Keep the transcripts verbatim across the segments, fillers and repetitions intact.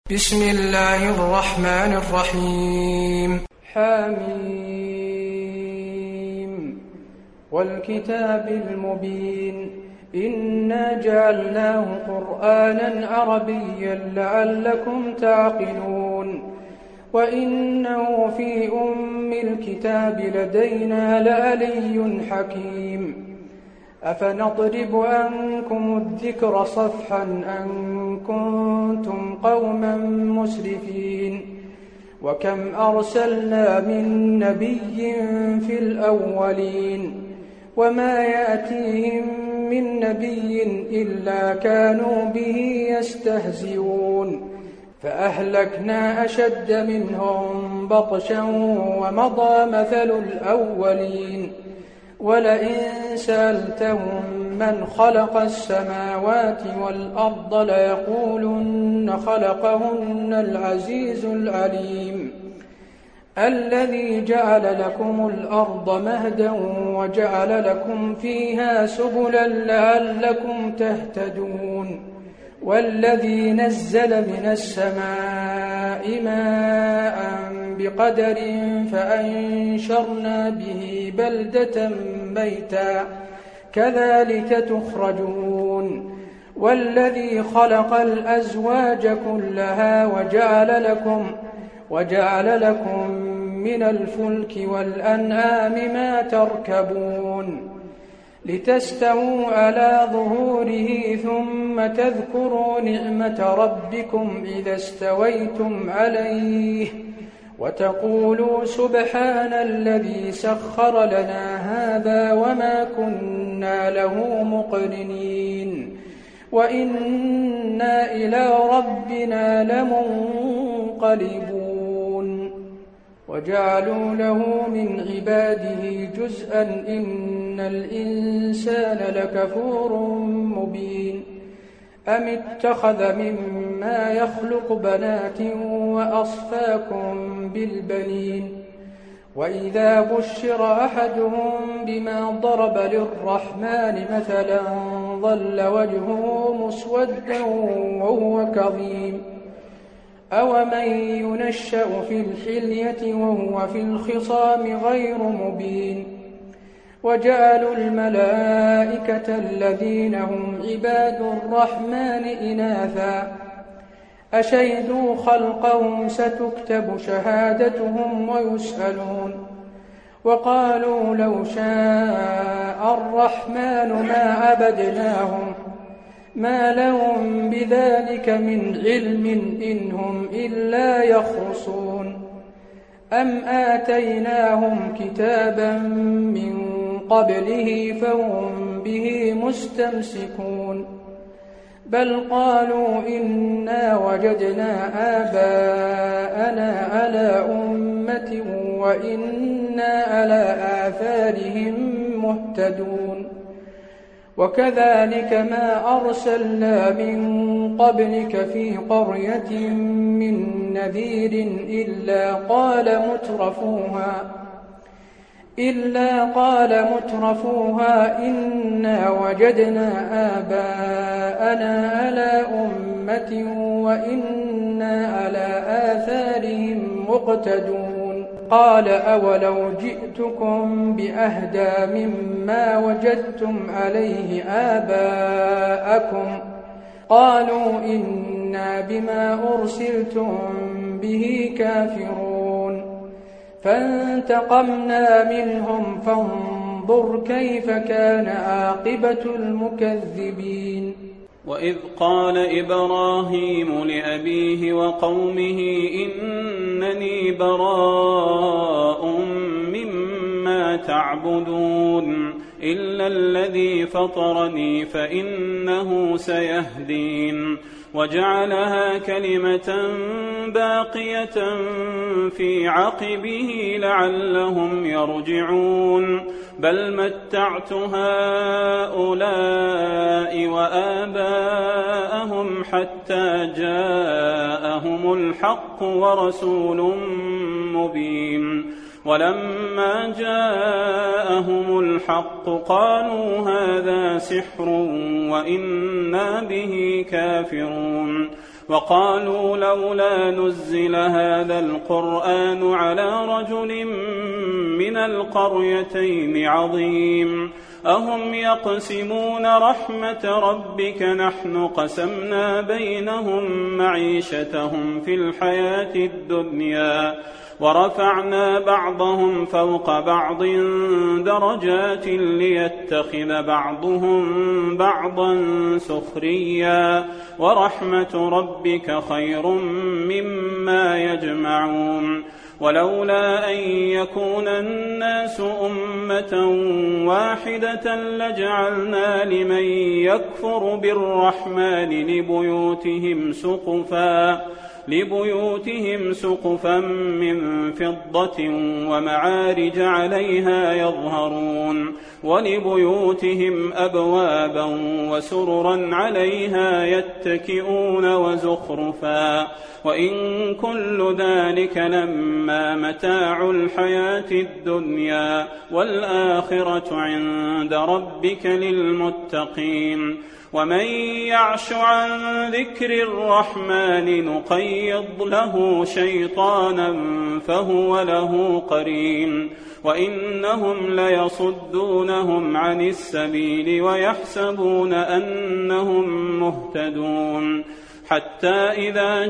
بسم الله الرحمن الرحيم. حميم والكتاب المبين إنا جعلناه قرآنا عربيا لعلكم تعقلون وإنه في أم الكتاب لدينا لعلي حكيم أفنضرب عنكم الذكر صفحا أن كنتم قوما مسرفين وكم أرسلنا من نبي في الأولين وما يأتيهم من نبي إلا كانوا به يستهزئون فأهلكنا أشد منهم بطشا ومضى مثل الأولين ولئن سألتهم من خلق السماوات والأرض ليقولن خلقهن العزيز العليم الذي جعل لكم الأرض مهدا وجعل لكم فيها سبلا لعلكم تهتدون والذي نزل من السماء ماء بقدر فأنشرنا به بلدة ميتا كذلك تخرجون والذي خلق الأزواج كلها وجعل لكم وجعل لكم من الفلك والأنعام ما تركبون لتستووا على ظهوره ثم تذكروا نعمة ربكم إذا استويتم عليه وتقولوا سبحان الذي سخر لنا هذا وما كنا له مقرنين وإنا إلى ربنا لمنقلبون وجعلوا له من عباده جزءا إن الإنسان لكفور مبين أم اتخذ مما يخلق بنات وأصفاكم بالبنين وإذا بشر أحدهم بما ضرب للرحمن مثلا ظل وجهه مسودا وهو كظيم أومن ينشأ في الحلية وهو في الخصام غير مبين وجعلوا الملائكة الذين هم عباد الرحمن إناثا أشهدوا خلقهم ستكتب شهادتهم ويسألون وقالوا لو شاء الرحمن ما عبدناهم ما لهم بذلك من علم إن هم إلا يخرصون أم آتيناهم كتابا من قبله فهم به مستمسكون بل قالوا إنا وجدنا آباءنا على أمة وإنا على آثارهم مهتدون وكذلك ما أرسلنا من قبلك في قرية من نذير إلا قال مترفوها إلا قال مترفوها إنا وجدنا آباءنا على أمة وإنا على آثارهم مقتدون قال أولو جئتكم بأهدى مما وجدتم عليه آباءكم قالوا إنا بما أرسلتم به كافرون فانتقمنا منهم فانظر كيف كان عاقبة المكذبين وإذ قال إبراهيم لأبيه وقومه إنني براء مما تعبدون إلا الذي فطرني فإنه سيهدين وجعلها كلمة باقية في عقبه لعلهم يرجعون بل متعت هؤلاء وآباءهم حتى جاءهم الحق ورسول مبين ولما جاءهم الحق قالوا هذا سحر وإنا به كافرون وقالوا لولا نزل هذا القرآن على رجل من القريتين عظيم أهم يقسمون رحمة ربك نحن قسمنا بينهم معيشتهم في الحياة الدنيا ورفعنا بعضهم فوق بعض درجات ليتخذ بعضهم بعضا سخريا ورحمة ربك خير مما يجمعون ولولا أن يكون الناس أمة واحدة لجعلنا لمن يكفر بالرحمن لبيوتهم سقفا لبيوتهم سقفا من فضة ومعارج عليها يظهرون ولبيوتهم أبوابا وسررا عليها يتكئون وزخرفا وإن كل ذلك لما متاع الحياة الدنيا والآخرة عند ربك للمتقين ومن يعش عن ذكر الرحمن نقيض له شيطانا فهو له قرين وإنهم ليصدونهم عن السبيل ويحسبون أنهم مهتدون حتى إذا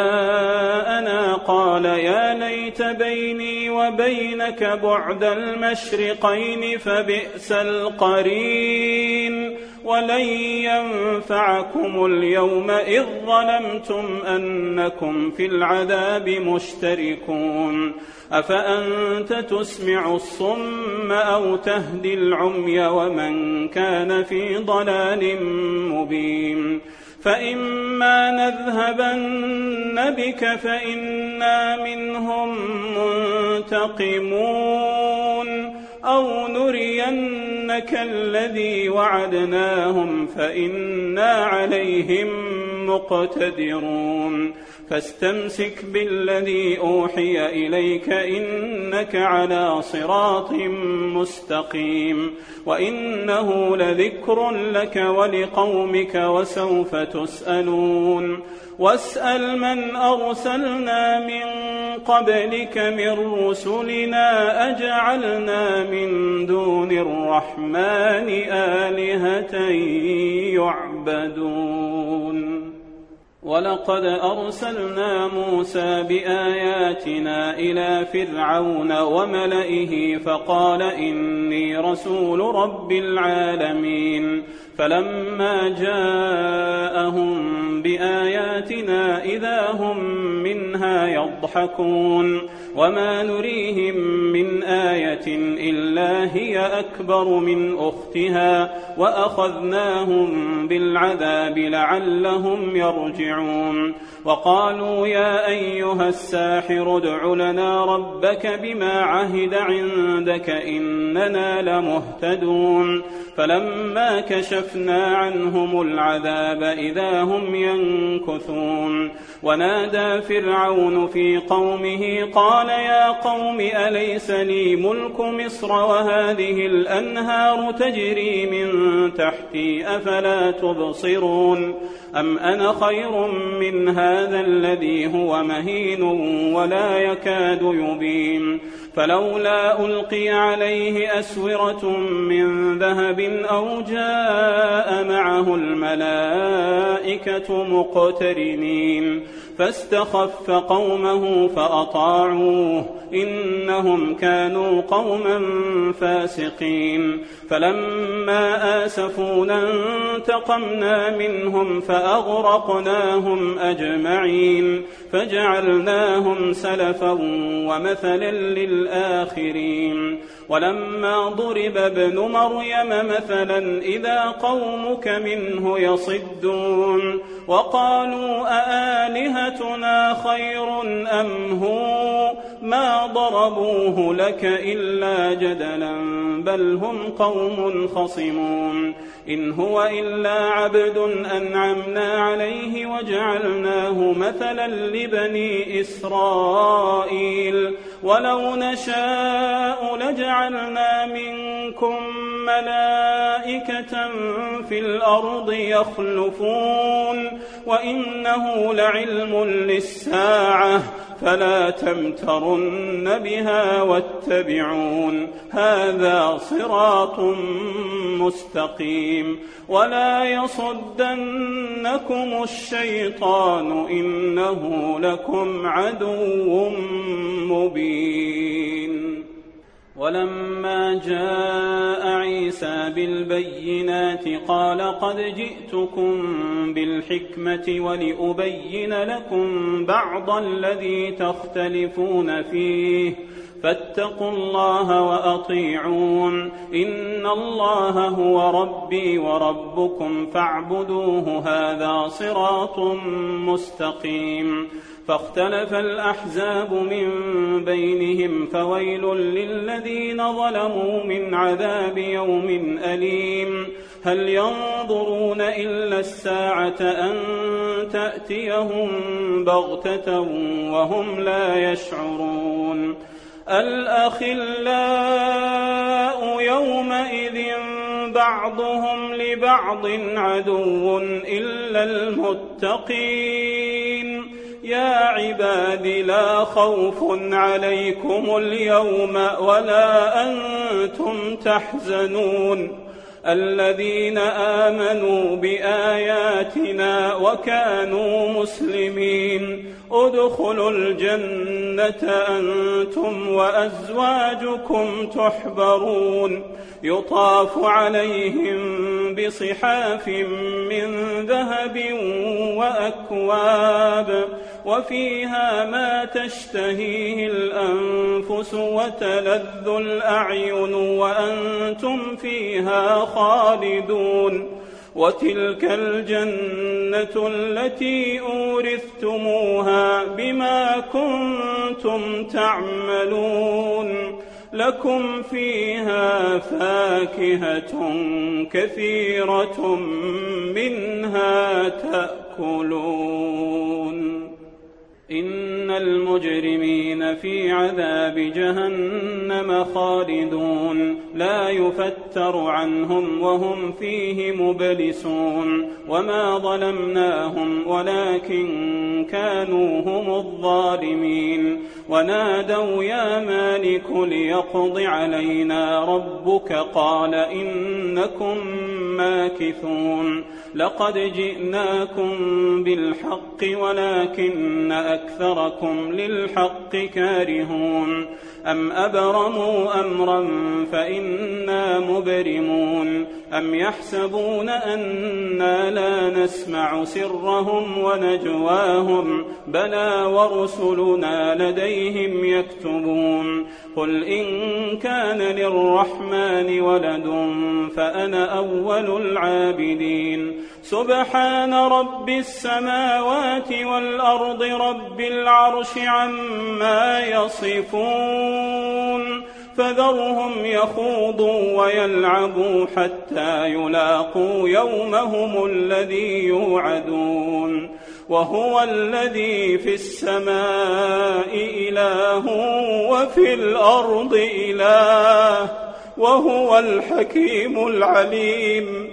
جاءنا قال يا ليت بيني وبينك بعد المشرقين فبئس القرين ولن ينفعكم اليوم إذ ظلمتم أنكم في العذاب مشتركون أفأنت تسمع الصم أو تهدي العمي ومن كان في ضلال مبين فإما نذهبن بك فإنا منهم منتقمون أو نرينك الذي وعدناهم فإنا عليهم مقتدرون فاستمسك بالذي أوحي إليك إنك على صراط مستقيم وإنه لذكر لك ولقومك وسوف تسألون واسأل من أرسلنا من قبلك من رسلنا أجعلنا من دون الرحمن آلهة يعبدون ولقد أرسلنا موسى بآياتنا إلى فرعون وملئه فقال إني رسول رب العالمين فلما جاءهم بآياتنا إذا هم منها يضحكون وما نريهم من آية إلا هي أكبر من أختها وأخذناهم بالعذاب لعلهم يرجعون وقالوا يا أيها الساحر ادع لنا ربك بما عهد عندك إننا لمهتدون فلما كشفنا عنهم العذاب إذا هم ينكثون ونادى فرعون في قومه قال يا قوم أليس لي ملك مصر وهذه الأنهار تجري من تحتي أفلا تبصرون أم أنا خير من هذا الذي هو مهين ولا يكاد يبين فلولا ألقي عليه أسورة من ذهب أو جاء معه الملائكة مقترنين فاستخف قومه فأطاعوه إنهم كانوا قوما فاسقين فلما آسفونا انتقمنا منهم فأغرقناهم أجمعين فجعلناهم سلفا ومثلا للآخرين ولما ضرب ابن مريم مثلا إذا قومك منه يصدون وقالوا أآلهتنا خير أم هو ما ضربوه لك إلا جدلا بل هم قوم خصمون إن هو إلا عبد أنعمنا عليه وجعلناه مثلا لبني إسرائيل ولو نشاء لجعلنا منكم ملائكة في الأرض يخلفون وإنه لعلم للساعة فلا تمترن بها واتبعون هذا صراط مستقيم ولا يصدنكم الشيطان إنه لكم عدو مبين. ولما جاء عيسى بالبينات قال قد جئتكم بالحكمة ولأبين لكم بعض الذي تختلفون فيه فاتقوا الله وأطيعون إن الله هو ربي وربكم فاعبدوه هذا صراط مستقيم. فاختلف الأحزاب من بينهم فويل للذين ظلموا من عذاب يوم أليم. هل ينظرون إلا الساعة أن تأتيهم بغتة وهم لا يشعرون. الأخلاء يومئذ بعضهم لبعض عدو إلا المتقين. يا عباد لا خوف عليكم اليوم ولا أنتم تحزنون الذين آمنوا بآياتنا وكانوا مسلمين ادخلوا الجنة أنتم وأزواجكم تحبرون يطاف عليهم بصحاف من ذهب وأكواب وفيها ما تشتهيه الأنفس وتلذ الأعين وأنتم فيها خالدون. وتلك الجنة التي أورثتموها بما كنتم تعملون لكم فيها فاكهة كثيرة منها تأكلون. إن المجرمين في عذاب جهنم خالدون لا يفتر عنهم وهم فيه مبلسون. وما ظلمناهم ولكن كانوا هم الظالمين. ونادوا يا مالك ليقض علينا ربك قال إنكم ماكثون. لقد جئناكم بالحق ولكن أكثركم للحق كارهون. أم أبرموا أمرا فإنا مبرمون. أم يحسبون أنا لا نسمع سرهم ونجواهم بلى ورسلنا لديهم يكتبون. قل إن كان للرحمن ولد فأنا أول العابدين. سبحان رب السماوات والأرض رب العرش عما يصفون. فذرهم يخوضوا ويلعبوا حتى يلاقوا يومهم الذي يوعدون. وهو الذي في السماء إله وفي الأرض إله وهو الحكيم العليم.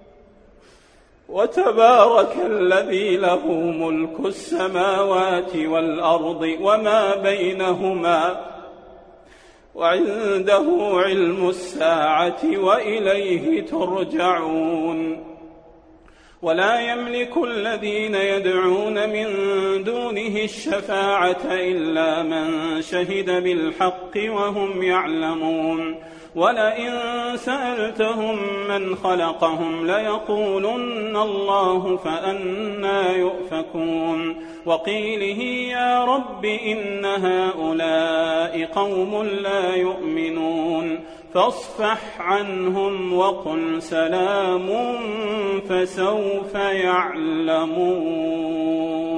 وتبارك الذي له ملك السماوات والأرض وما بينهما وعنده علم الساعة وإليه ترجعون. ولا يملك الذين يدعون من دونه الشفاعة إلا من شهد بالحق وهم يعلمون. ولئن سألتهم من خلقهم ليقولن الله فأنى يؤفكون. وقيله يا رب إن هؤلاء قوم لا يؤمنون فاصفح عنهم وقل سلام فسوف يعلمون.